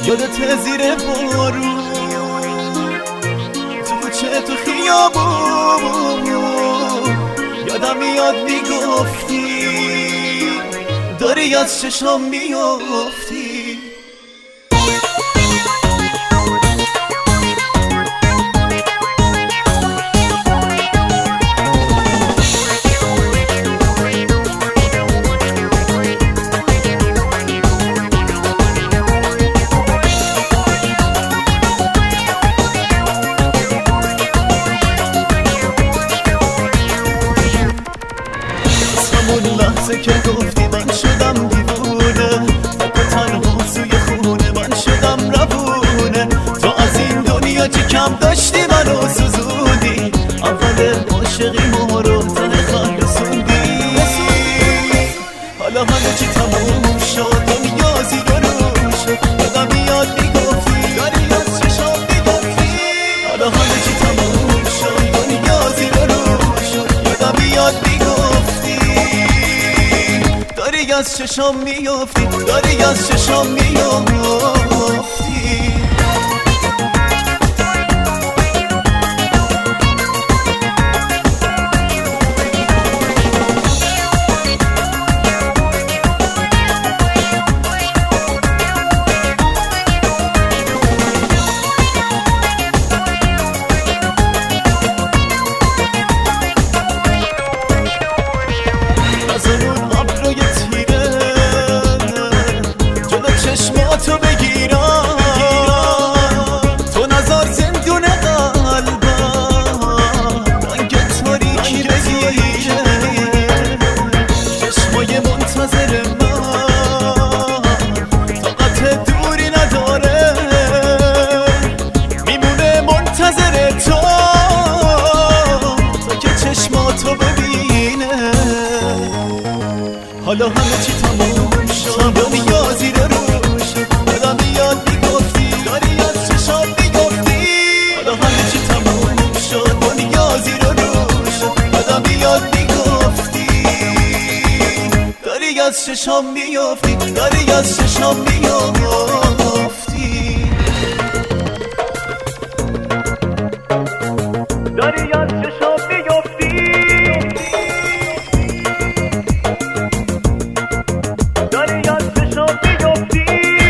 یادت زیر بارون تو کوچه تو خیابون یادم میاد میگفتی داری از چشام میافتی. لحظه که گفتی من شدم دیوونه، تک و تنها توی خونه من شدم روونه. تو از این دنیا چی کم داشتی منو سوزوندی، اول عاشقی ما رو ته خط رسوندی. حالا همه چی تموم شد، دنیا زیر و رو شد. یادم میاد میگفتی داری از چشام میگفتی. حالا همه چی تموم شد، دنیا زیر و رو شد. یادم میاد میگفتی داری از چشام میافتی، داری از چشام میافتی. چشماتو بگیرم تو نظر زندون قلبم، رنگ تاریکی بگیره چشمای منتظر من، طاقت دوری نداره میمونه منتظر تو تا که چشماتو ببینه. حالا همه چی تموم شد، دنیا زیر رو از چشام میافتی، داری از چشام میافتی. داری از چشام میافتی، داری از چشام میافتی.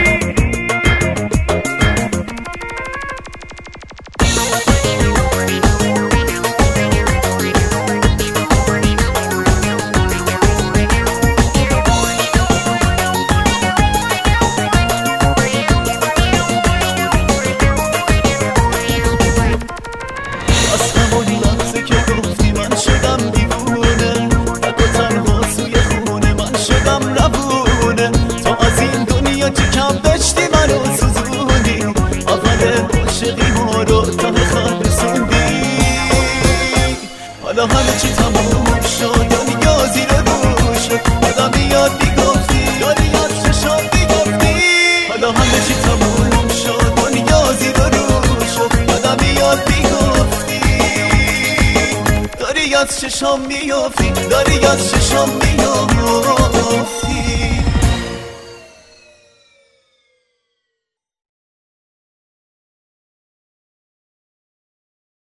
حالا همه چی تموم شد، دنیا زیر رو شد. یادم میاد میگفتی داری از چشام میگفتی. حالا همه چی تموم شد، دنیا زیر رو شد. یادم میاد میگفتی داری از چشام میافتی، داری از چشام میافتی.